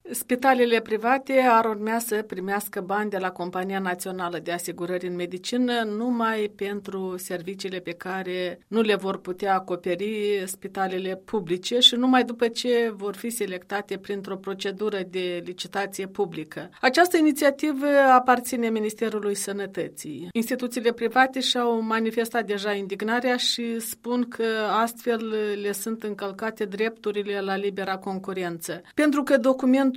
Spitalele private ar urmea să primească bani de la Compania Națională de Asigurări în Medicină numai pentru serviciile pe care nu le vor putea acoperi spitalele publice și numai după ce vor fi selectate printr-o procedură de licitație publică. Această inițiativă aparține Ministerului Sănătății. Instituțiile private și-au manifestat deja indignarea și spun că astfel le sunt încălcate drepturile la libera concurență. Pentru că documentul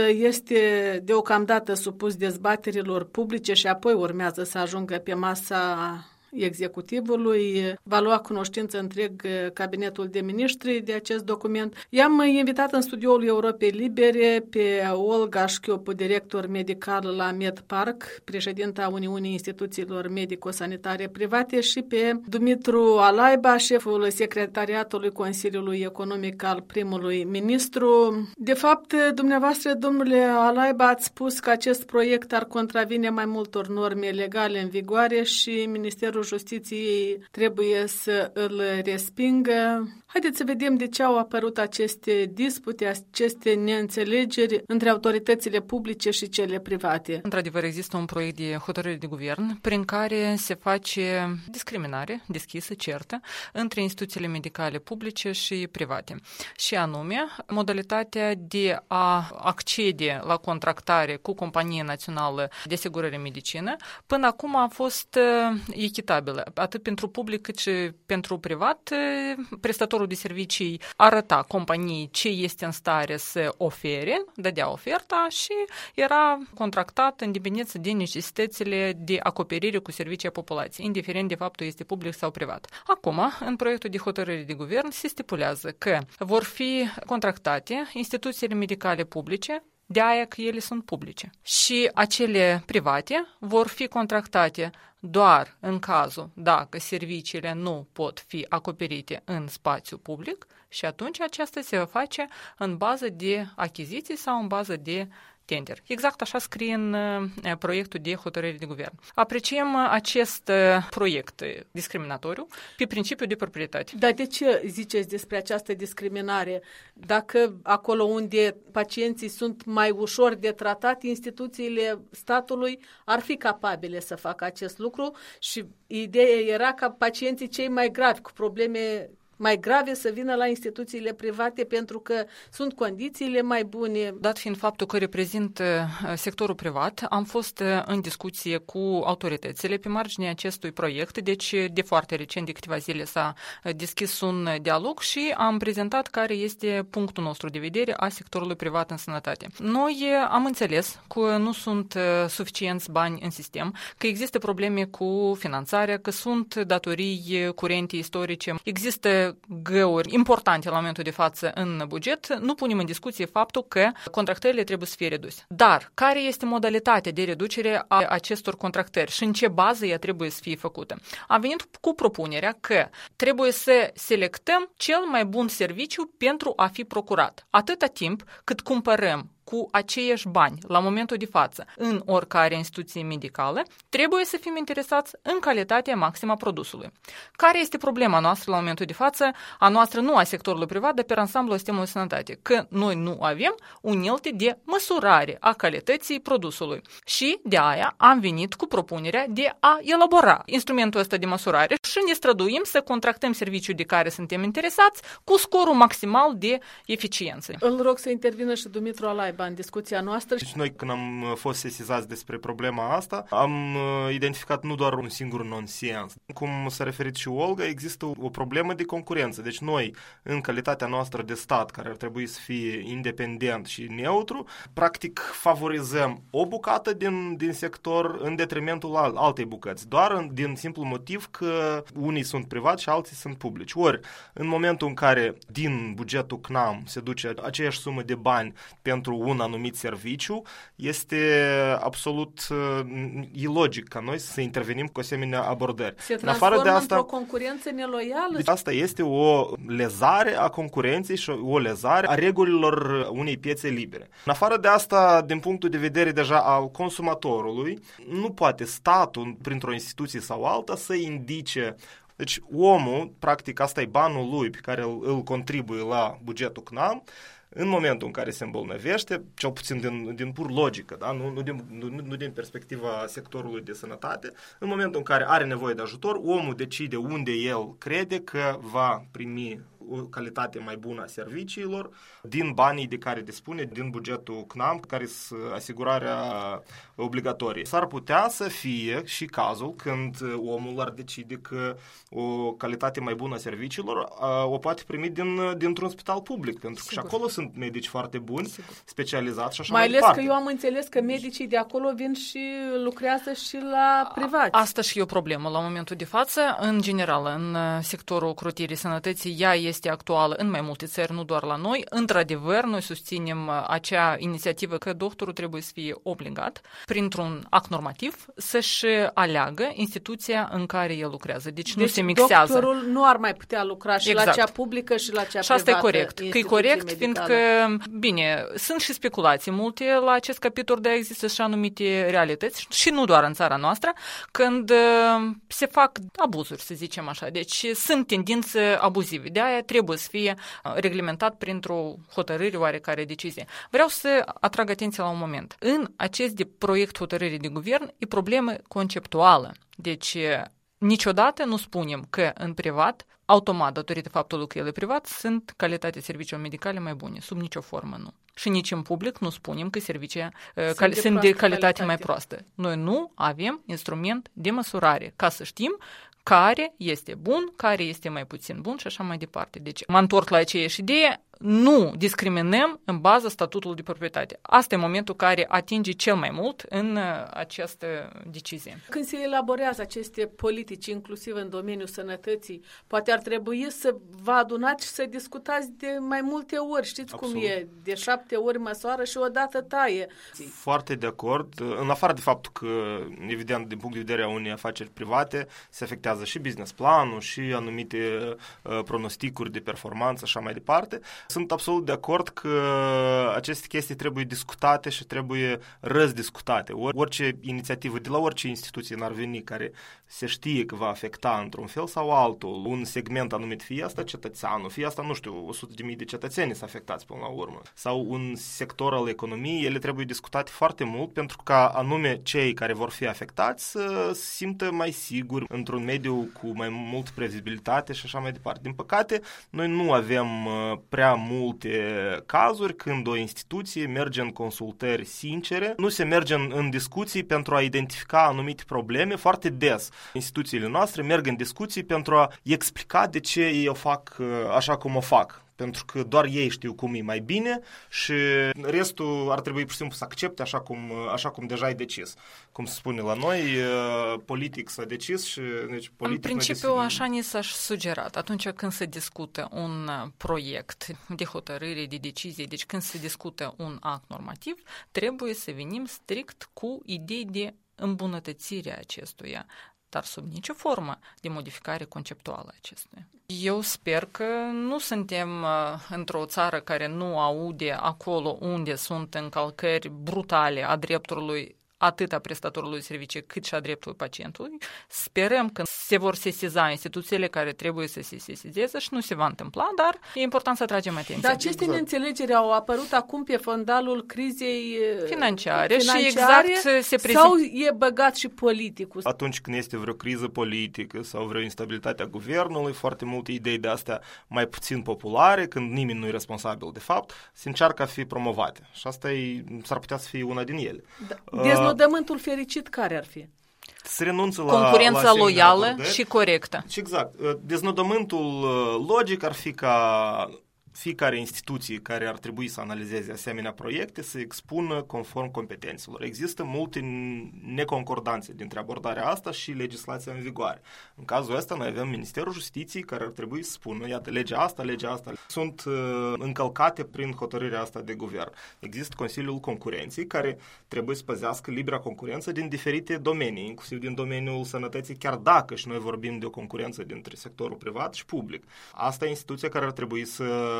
este deocamdată supus dezbaterilor publice și apoi urmează să ajungă pe masa executivului, va lua cunoștință întreg cabinetul de miniștri de acest document. I-am invitat în studioul Europei Libere pe Olga Șchiopu, director medical la MedPark, președinta Uniunii Instituțiilor Medico-Sanitare Private, și pe Dumitru Alaiba, șeful secretariatului Consiliului Economic al primului ministru. De fapt, dumneavoastră, domnule Alaiba, ați spus că acest proiect ar contravine mai multor norme legale în vigoare și Ministerul Justiției trebuie să îl respingă. Haideți să vedem de ce au apărut aceste dispute, aceste neînțelegeri între autoritățile publice și cele private. Într-adevăr, există un proiect de hotărâre de guvern prin care se face discriminare deschisă, certă, între instituțiile medicale publice și private. Și anume, modalitatea de a accede la contractare cu Compania Națională de Asigurări în Medicină, până acum a fost echitabilă, atât pentru public cât și pentru privat. Prestatorul de servicii arăta companiei ce este în stare să ofere, dădea oferta și era contractat în dependență de necesitățile de acoperire cu servicii a populației, indiferent de faptul este public sau privat. Acum, în proiectul de hotărâre de guvern se stipulează că vor fi contractate instituțiile medicale publice, de aia că ele sunt publice. Și acele private vor fi contractate doar în cazul dacă serviciile nu pot fi acoperite în spațiu public și atunci aceasta se va face în bază de achiziții sau în bază de tender. Exact așa scrie în proiectul de hotărâre de guvern. Apreciem acest proiect discriminatoriu pe principiul de proprietate. Dar de ce ziceți despre această discriminare? Dacă acolo unde pacienții sunt mai ușor de tratat, instituțiile statului ar fi capabile să facă acest lucru și ideea era ca pacienții cei mai gravi, cu probleme mai grave, să vină la instituțiile private pentru că sunt condițiile mai bune. Dat fiind faptul că reprezint sectorul privat, am fost în discuție cu autoritățile pe marginea acestui proiect, deci de foarte recent, de câteva zile, s-a deschis un dialog și am prezentat care este punctul nostru de vedere a sectorului privat în sănătate. Noi am înțeles că nu sunt suficienți bani în sistem, că există probleme cu finanțarea, că sunt datorii curente istorice, există găuri importante la momentul de față în buget, nu punem în discuție faptul că contractările trebuie să fie reduse. Dar care este modalitatea de reducere a acestor contractări și în ce bază ea trebuie să fie făcută? Am venit cu propunerea că trebuie să selectăm cel mai bun serviciu pentru a fi procurat. Atâta timp cât cumpărăm cu aceiași bani, la momentul de față, în oricare instituție medicală, trebuie să fim interesați în calitatea maximă a produsului. Care este problema noastră la momentul de față, a noastră nu a sectorului privat, dar pe ansamblul sistemului de sănătate? Că noi nu avem unelte de măsurare a calității produsului. Și de aia am venit cu propunerea de a elabora instrumentul ăsta de măsurare și ne străduim să contractăm serviciul de care suntem interesați cu scorul maximal de eficiență. Îl rog să intervină și Dumitru Alaiba în discuția noastră. Deci noi, când am fost sesizați despre problema asta, am identificat nu doar un singur nonsens. Cum s-a referit și Olga, există o problemă de concurență. Deci noi, în calitatea noastră de stat, care ar trebui să fie independent și neutru, practic favorizăm o bucată din sector în detrimentul altei bucăți. Doar din simplu motiv că unii sunt privați și alții sunt publici. Ori, în momentul în care din bugetul CNAM se duce aceeași sumă de bani pentru un anumit serviciu, este absolut ilogic ca noi să intervenim cu asemenea abordări. Se transformă într-o concurență neloială? Asta este o lezare a concurenței și o lezare a regulilor unei piețe libere. În afară de asta, din punctul de vedere deja al consumatorului, nu poate statul, printr-o instituție sau alta, să indice. Deci omul, practic, asta e banul lui pe care îl contribuie la bugetul CNAM, În momentul în care se îmbolnăvește, cel puțin din pur logică, da? Nu din perspectiva sectorului de sănătate, în momentul în care are nevoie de ajutor, omul decide unde el crede că va primi o calitate mai bună a serviciilor din banii de care dispune, din bugetul CNAM, care sunt asigurarea obligatorie. S-ar putea să fie și cazul când omul ar decide că o calitate mai bună a serviciilor o poate primi dintr-un spital public, pentru că și acolo sunt medici foarte buni, specializați și așa mai departe. Mai ales că eu am înțeles că medicii de acolo vin și lucrează și la privați. Asta și e o problemă la momentul de față. În general, în sectorul ocrotirii sănătății, ea este actuală în mai multe țări, nu doar la noi. Într-adevăr, noi susținem acea inițiativă că doctorul trebuie să fie obligat, printr-un act normativ, să-și aleagă instituția în care el lucrează. Deci nu se mixează. Doctorul nu ar mai putea lucra și la cea publică și la cea privată. Și asta e corect. Că e corect, fiindcă, bine, sunt și speculații multe la acest capitol, de există și anumite realități, și nu doar în țara noastră, când se fac abuzuri, să zicem așa. Deci sunt tendințe abuzive. De aia trebuie să fie reglementat printr-o hotărâre, oarecare decizie. Vreau să atrag atenția la un moment. În acest proiect hotărâre de guvern e problemă conceptuală. Deci niciodată nu spunem că în privat, automat, datorită faptului că el e privat, sunt calitatea serviciilor medicale mai bune. Sub nicio formă nu. Și nici în public nu spunem că servicii sunt de calitate mai proastă. Noi nu avem instrument de măsurare ca să știm care este bun, care este mai puțin bun și așa mai departe. Deci mă întorc la aceeași idee, nu discriminăm în baza statutului de proprietate. Asta e momentul care atinge cel mai mult în această decizie. Când se elaborează aceste politici, inclusiv în domeniul sănătății, poate ar trebui să vă adunați și să discutați de mai multe ori. Știți Absolut. Cum e? De 7 ori măsoară și odată taie. Foarte de acord. În afară de faptul că, evident, din punct de vedere a unei afaceri private, se afectează și business planul și anumite pronosticuri de performanță și așa mai departe. Sunt absolut de acord că aceste chestii trebuie discutate și trebuie răzdiscutate. Orice inițiativă de la orice instituție n-ar veni care se știe că va afecta într-un fel sau altul un segment anumit, fie asta cetățeanul, fie asta, nu știu, 100.000 de cetățeni sunt afectați până la urmă, sau un sector al economiei, ele trebuie discutate foarte mult pentru ca anume cei care vor fi afectați să simtă mai siguri într-un mediu cu mai mult previzibilitate și așa mai departe. Din păcate, noi nu avem prea multe cazuri când o instituție merge în consultări sincere, nu se merge în discuții pentru a identifica anumite probleme. Foarte des instituțiile noastre merg în discuții pentru a explica de ce ei o fac așa cum o fac. Pentru că doar ei știu cum e mai bine și restul ar trebui pur și simplu să accepte așa cum deja ai decis. Cum se spune la noi, politic s-a decis și... Deci, politic în principiu, așa ni s-a sugerat. Atunci când se discută un proiect de hotărâre, de decizie, deci când se discută un act normativ, trebuie să venim strict cu idei de îmbunătățire a acestuia, dar sub nicio formă de modificare conceptuală a acestuia. Eu sper că nu suntem într-o țară care nu aude acolo unde sunt încălcări brutale a drepturilor atât a prestatorului servicii cât și a dreptului pacientului. Sperăm că se vor sesiza instituțiile care trebuie să se sesizeze și nu se va întâmpla, dar e important să tragem atenție. Dar aceste neînțelegeri au apărut acum pe fondalul crizei financiare și exact se prezintă. Sau e băgat și politicul? Atunci când este vreo criză politică sau vreo instabilitate a guvernului, foarte multe idei de astea mai puțin populare, când nimeni nu e responsabil de fapt, se încearcă a fi promovate. Și asta s-ar putea să fie una din ele. Deznodământul fericit care ar fi? Se renunță concurența loială și corectă. Exact. Deznodământul logic ar fi ca fiecare instituție care ar trebui să analizeze asemenea proiecte să expună conform competențelor. Există multe neconcordanțe dintre abordarea asta și legislația în vigoare. În cazul ăsta noi avem Ministerul Justiției care ar trebui să spună, iată, legea asta sunt încălcate prin hotărârea asta de guvern. Există Consiliul Concurenței care trebuie să păzească libera concurență din diferite domenii, inclusiv din domeniul sănătății, chiar dacă și noi vorbim de o concurență dintre sectorul privat și public. Asta e instituția care ar trebui să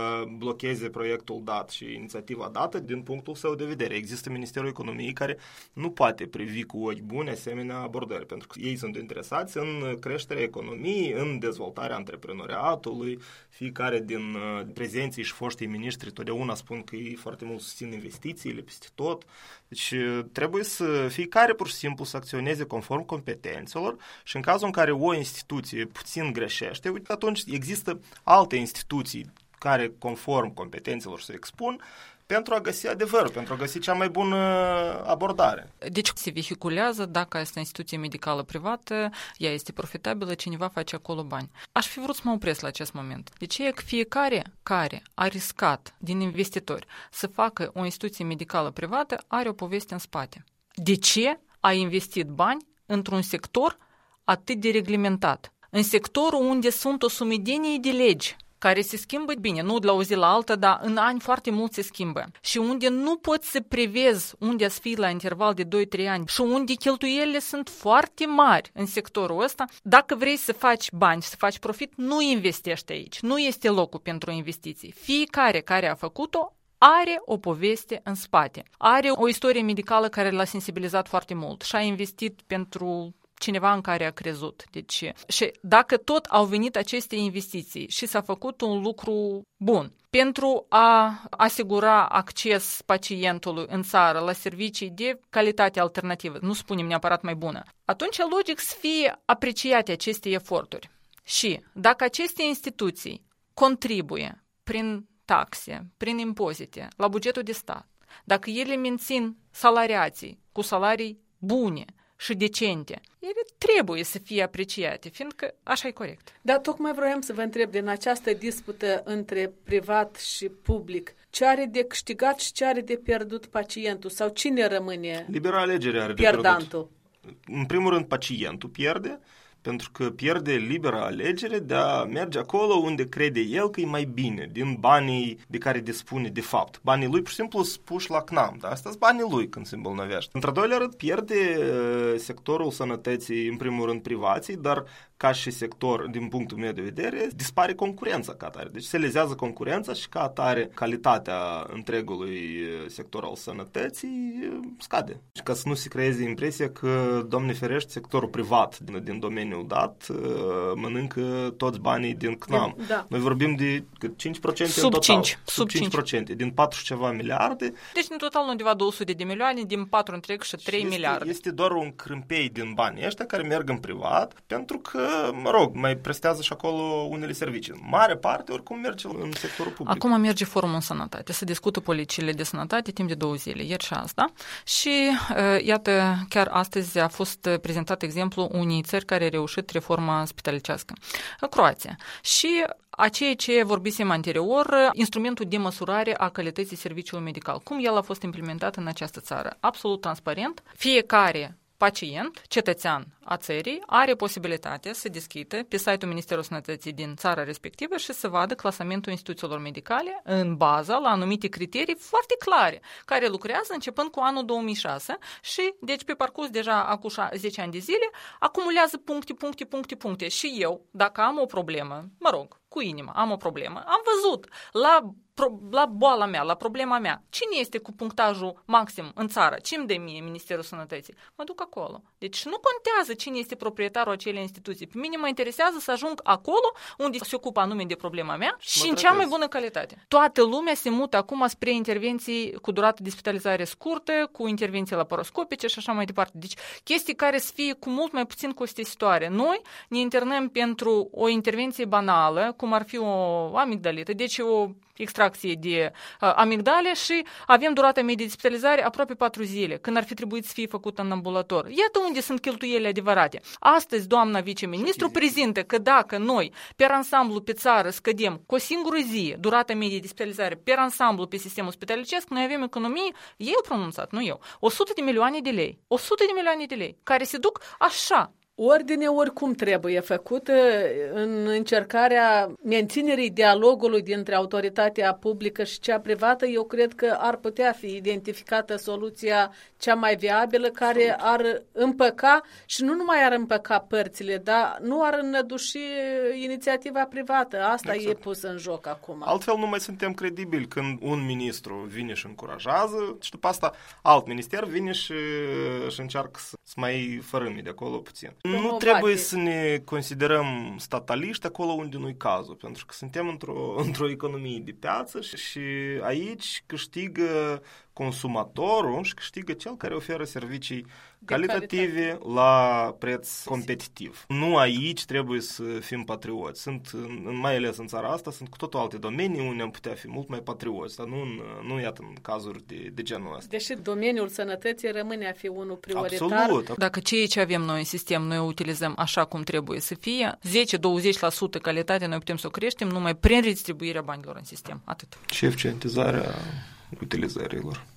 blocheze proiectul dat și inițiativa dată din punctul său de vedere. Există Ministerul Economiei care nu poate privi cu ochi buni asemenea abordări, pentru că ei sunt interesați în creșterea economiei, în dezvoltarea antreprenoriatului. Fiecare din prezenții și foștii miniștri totdeauna spun că ei foarte mult susțin investițiile peste tot. Deci trebuie să fiecare pur și simplu să acționeze conform competențelor și în cazul în care o instituție puțin greșește, uite, atunci există alte instituții care conform competențelor se expun pentru a găsi adevărul, pentru a găsi cea mai bună abordare. Deci se vehiculează dacă este instituție medicală privată, ea este profitabilă, cineva face acolo bani. Aș fi vrut să mă opresc la acest moment. Deci e că fiecare care a riscat din investitori să facă o instituție medicală privată are o poveste în spate. De ce a investit bani într-un sector atât de reglementat? În sectorul unde sunt o sumedenie de legi care se schimbă bine, nu de la o zi la alta, dar în ani foarte mult se schimbă. Și unde nu poți să prevezi unde ați fi la interval de 2-3 ani și unde cheltuielile sunt foarte mari în sectorul ăsta, dacă vrei să faci bani, să faci profit, nu investești aici. Nu este locul pentru investiții. Fiecare care a făcut-o are o poveste în spate. Are o istorie medicală care l-a sensibilizat foarte mult și a investit pentru cineva în care a crezut. Deci, și dacă tot au venit aceste investiții și s-a făcut un lucru bun pentru a asigura acces pacientului în țară la servicii de calitate alternativă, nu spunem neapărat mai bună, atunci e logic să fie apreciate aceste eforturi. Și dacă aceste instituții contribuie prin taxe, prin impozite la bugetul de stat, dacă ele mențin salariații cu salarii bune și decente, ele trebuie să fie apreciate, fiindcă așa e corect. Dar tocmai vroiam să vă întreb, din această dispută între privat și public, ce are de câștigat și ce are de pierdut pacientul? Sau cine rămâne libera alegere are pierdantul? De pierdut. În primul rând, pacientul pierde, pentru că pierde libera alegere de a merge acolo unde crede el că e mai bine, din banii de care dispune de fapt. Banii lui, pur și simplu, sunt puși la CNAM, dar astea sunt banii lui când se îmbolnăvește. Într-al doilea rând, pierde sectorul sănătății, în primul rând, privații, dar ca și sector, din punctul meu de vedere, dispare concurența ca atare. Deci se lezează concurența și ca atare calitatea întregului sector al sănătății scade. Și ca să nu se creeze impresia că, Doamne ferește, sectorul privat din domeniul dat mănâncă toți banii din CNAM. Da. Noi vorbim de 5% sub în total. 5. Sub 5%. Din 4 și ceva miliarde. Deci în total undeva 200 de milioane, din 4 întreg și 3 miliarde. Este doar un crâmpei din banii ăștia care merg în privat, pentru că, mă rog, mai prestează și acolo unele servicii. Mare parte, oricum, merge în sectorul public. Acum merge forumul în sănătate. Se discută politicile de sănătate timp de 2 zile, ieri și asta. Și, iată, chiar astăzi a fost prezentat exemplu unei țări care a reușit reforma spitalicească. Croația. Și a ceea ce vorbisem anterior, instrumentul de măsurare a calității serviciului medical. Cum el a fost implementat în această țară? Absolut transparent. Fiecare pacient, cetățean a țării, are posibilitatea să deschidă pe site-ul Ministerului Sănătății din țara respectivă și să vadă clasamentul instituțiilor medicale în baza la anumite criterii foarte clare, care lucrează începând cu anul 2006 și, deci, pe parcurs deja acum 10 ani de zile, acumulează puncte. Și eu, dacă am o problemă, mă rog, cu inima, am o problemă, am văzut la boala mea, la problema mea, cine este cu punctajul maxim în țară, ce îmi dă mie Ministerul Sănătății, mă duc acolo. Deci nu contează cine este proprietarul acelei instituții. Pe mine mă interesează să ajung acolo unde se ocupă anume de problema mea și în cea mai bună calitate. Toată lumea se mută acum spre intervenții cu durată de spitalizare scurtă, cu intervenții laparoscopice și așa mai departe. Deci chestii care să fie cu mult mai puțin costisitoare. Noi ne internăm pentru o intervenție banală, cum ar fi o amigdalită, deci o extracție de amigdale și avem durata medie de spitalizare aproape 4 zile, când ar fi trebuit să fie făcută în ambulator. Iată unde sunt cheltuielile adevărate. Astăzi, doamna viceministru prezintă că dacă noi, per ansamblu pe țară, scădem cu o singură zi durata medie de spitalizare per ansamblu pe sistemul spitalicesc, noi avem economie, ei au pronunțat, nu eu, 100 de milioane de lei. 100 de milioane de lei, care se duc așa, Ordine oricum trebuie făcută în încercarea menținerii dialogului dintre autoritatea publică și cea privată. Eu cred că ar putea fi identificată soluția cea mai viabilă care ar împăca și nu numai ar împăca părțile, dar nu ar înăduși inițiativa privată. Asta exact. E pus în joc acum. Altfel nu mai suntem credibili când un ministru vine și încurajează și după asta alt minister vine și încearcă să mai fărâmi de acolo puțin. Nu trebuie să ne considerăm stataliști acolo unde nu-i cazul, pentru că suntem într-o economie de piață și aici câștigă consumatorul și câștigă cel care oferă servicii calitative la preț competitiv. Nu aici trebuie să fim patrioți. Mai ales în țara asta, sunt cu totul alte domenii unde am putea fi mult mai patrioți, dar nu iată în cazuri de genul ăsta. Deși domeniul sănătății rămâne a fi unul prioritar. Absolut. Dacă ceea ce avem noi în sistem, noi o utilizăm așa cum trebuie să fie, 10-20% calitate noi putem să o creștem numai prin redistribuirea banilor în sistem. Atât. Și eficientizarea utilizărilor.